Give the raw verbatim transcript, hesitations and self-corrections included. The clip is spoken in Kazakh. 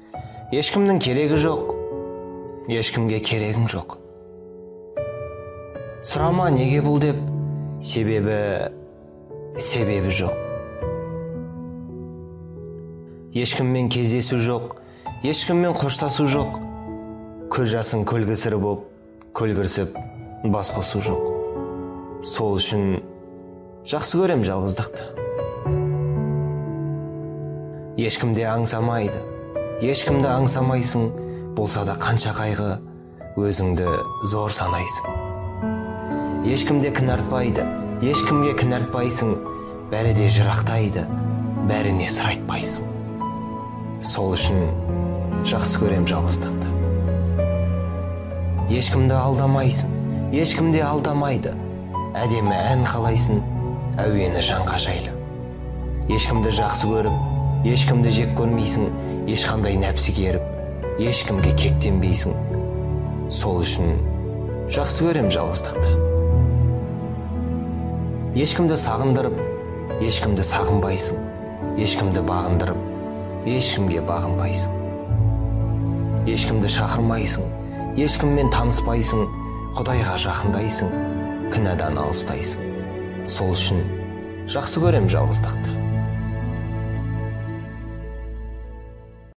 Ешкімнің керегі жоқ, ешкімге керегің жоқ. Сұрама неге бұл деп, себебі, себебі жоқ. Ешкіммен кездесу жоқ, ешкіммен қоштасу жоқ. Көз жасың көлгісірі боп, көлгірсіп, бас қосу жоқ. Сол үшін жақсы көрем жалғыздықты. Ешкімде аңсамайды, ешкімді аңсамайсың, болса да қанша қайғы, өзіңді зор санайсың. Ешкімде кінәртпайды, ешкімге кінәртпайсың, бәрі де жырақтайды, бәріне сыр айтпайсың. Сол үшін жақсы көрем жалғыздықты. Ешкімді алдамайсың, ешкімде алдамайды, әдемі ән қалайсың, әуені жанға жайлы. Ешкімді жақсы көріп, ешкімді жек көрмейсің, ешқандай нәпсіге еріп, ешкімге кектенбейсің. Сол үшін жақсы көрем жалғыздықты. Ешкімді сағындырып, ешкімді сағынбайсың, ешкімді бағындырып, ешкімге бағынбайсың. Ешкімді шақырмайсың, ешкіммен таныспайсың, Құдайға жақындайсың, күнәдан алыстайсың. Сол үшін жақсы көрем жалғыздықты.